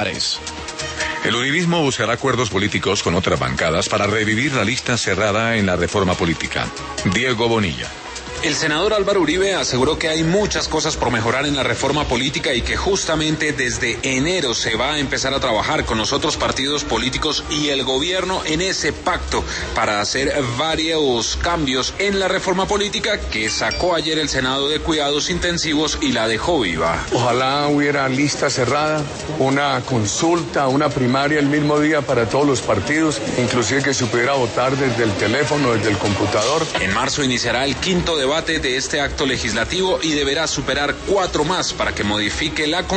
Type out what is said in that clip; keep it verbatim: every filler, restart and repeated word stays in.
El uribismo buscará acuerdos políticos con otras bancadas para revivir la lista cerrada en la reforma política. Diego Bonilla. El senador Álvaro Uribe aseguró que hay muchas cosas por mejorar en la reforma política y que justamente desde enero se va a empezar a trabajar con los otros partidos políticos y el gobierno en ese pacto para hacer varios cambios en la reforma política que sacó ayer el Senado de cuidados intensivos y la dejó viva. Ojalá hubiera lista cerrada, una consulta, una primaria el mismo día para todos los partidos, inclusive que se pudiera votar desde el teléfono, desde el computador. En marzo iniciará el quinto debate de este acto legislativo y deberá superar cuatro más para que modifique la Constitución